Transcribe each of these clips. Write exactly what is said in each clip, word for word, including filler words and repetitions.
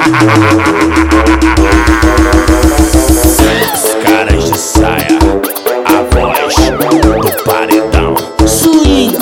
Os caras de saia, a voz do paredão. Swinga.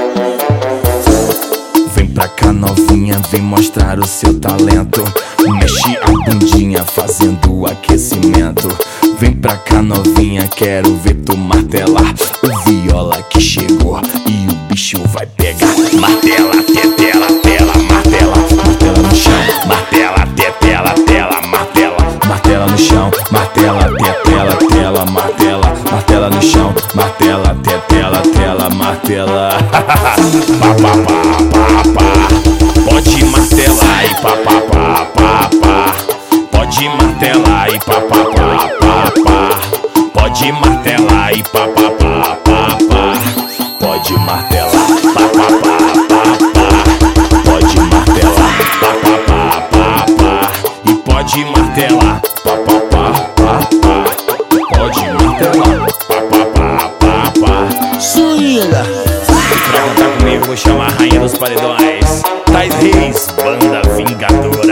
Vem pra cá novinha, vem mostrar o seu talento. Mexe a bundinha fazendo aquecimento. Vem pra cá novinha, quero ver tu martelar o viola que chegou e o bicho vai pegar. Martela, tetela, tela, martela, martela no chão. Martela, tetela, tela, martela, martela no chão. Martela, tetela, tela, martela, martela no chão. Martela, tetela, tela, martela. Pá, pá, pá, pá, pá. Pode martelar e pá, pá, pá, pá, pá. Pode martelar e pá, pá, pá, pá, pá. Pode martelar e pá, pá, pá, pá, pá. Pode martelar, pá, pá, pá, pá, pá. Pode martelar, pá, pá, pá, pá, pá. E pode martelar, pá, pá, pá, pá, pá. Pode martelar, pá, pá, pá, pá, pá. Swinga. Pra cantar comigo, vou chamar a rainha dos paredões, Thais Reis, banda vingadora.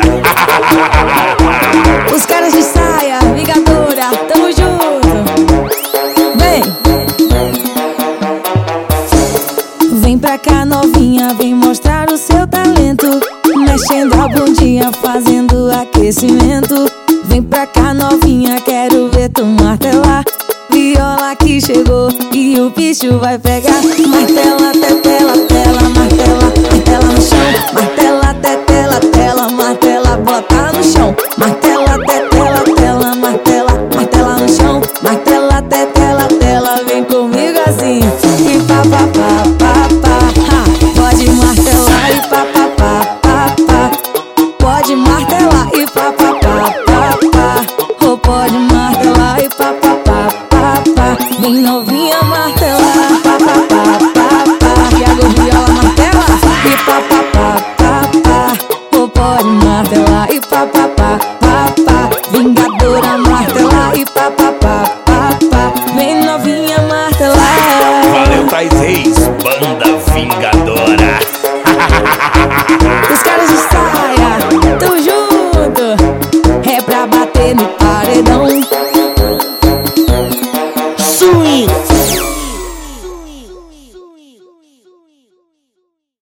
Os caras de saia, vingadora, tamo junto. Vem. Vem pra cá novinha, vem mostrar o seu talento. Mexendo a bundinha, fazendo aquecimento. Vem pra cá novinha, quero ver tu martelar. Viola que chegou e o bicho vai pegar. Martela, tetela, tela, martela, martela no chão. Martela, tetela, tela, martela, bota no chão. Martela, tetela, tela, martela, martela no chão. Martela, tetela, tela, vem comigo assim. E pá, pá, pá, pá, pá, ha. Pode martelar e pá, pá, pá, pá, pá. Pode martelar e pá, pá, pá, pá, pá. Ou pode martelar e pá, pá, pá, pá, pá. Vem novinha martelar.